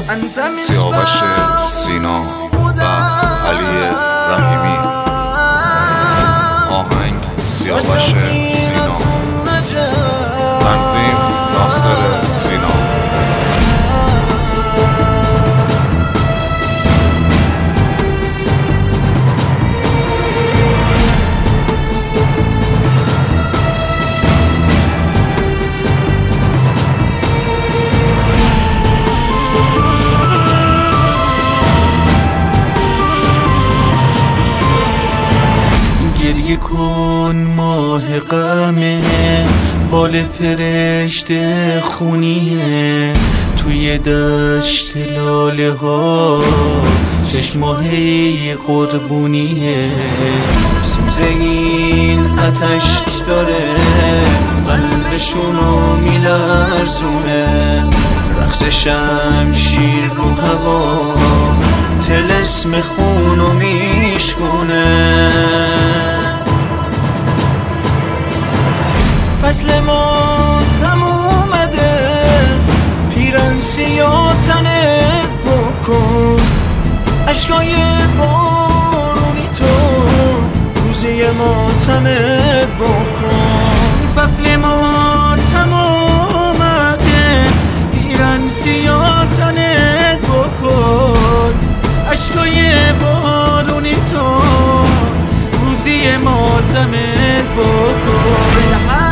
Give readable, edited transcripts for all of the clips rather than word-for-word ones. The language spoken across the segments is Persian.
سیاوش سینا و علی رحیمی. آهنگ سیاوش سینا، تنظیم ناصر سینا. گریه کن ماه غمه، بال فرشته خونیه، توی دشت لاله ها 6 ماهه قربونیه. سوز این آتش داره قلبشونو میلرزونه، رقص شمشیر رو هوا طلسم خونو میشکونه. فصل ما تمومده، پیرن سیاه تنت بکن، عشقای بارونی تو روزی ماتمت بکن. فصل ما تمومده، پیرن سیاه تنت بکن، عشقای بارونی تو روزی ماتمت بکن.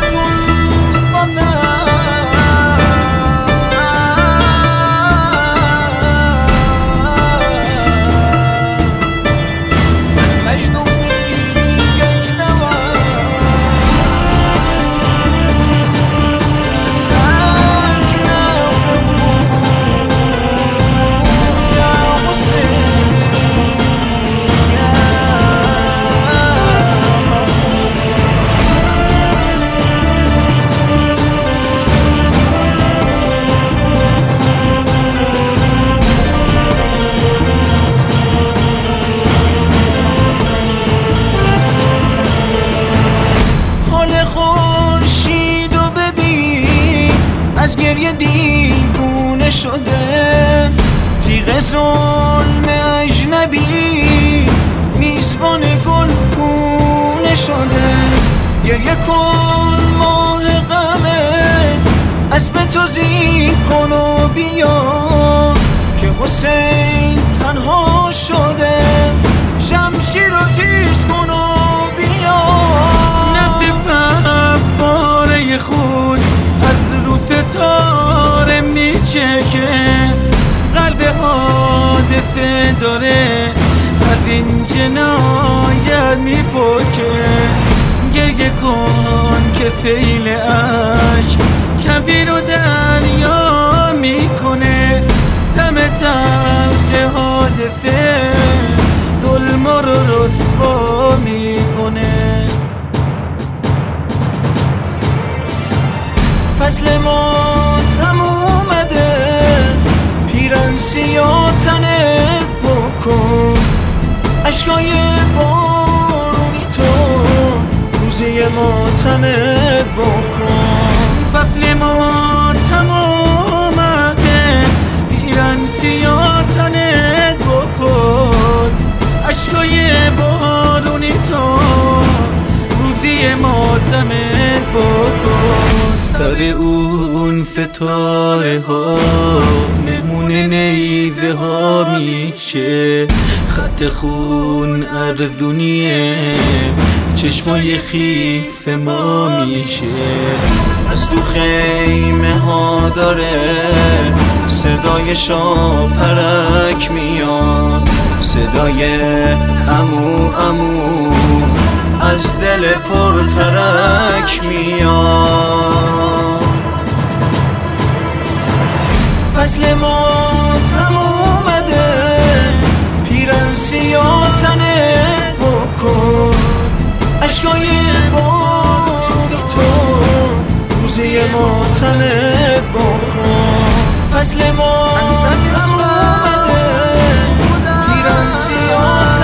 از گریه دیوونه شده، تیغ ظلم اجنبی میزبان گل پونه شده. گریه کن ماه غمه، اسب تو زی کن و بیا، که حسین تنها شده، شمشیر رو تیز کن و بیا. نفت فواره خود از رو ستاره میچکه، قلب حادثه داره از این جنایت میپکه. گریه کن که سیل عشق کویر و دریا میکنه، تم تلخ حادثه ظلم رو رسوا میکنه. فصل ما تمومده، پیرن سیاه تنت بکن، عشقای بارونی تو روزی ماتمت بکن. فصل ما تمومده، پیرن سیاه تنت بکن، عشقای بارونی تو روزی ماتمت بکن. سر اون ستاره ها مهمون نیزه ها میشه، خط خون ارزونیه، چشمای خیس ما میشه. از تو خیمه ها داره صدای شاپرک میاد، صدای عمو عمو از دل پر ترک میاد. فصل ما تمومده، پیرن سیاه تنت بکن، عشقای بارونی تو روزی ماتمت بکن. فصل ما تمومده، پیرن سیاه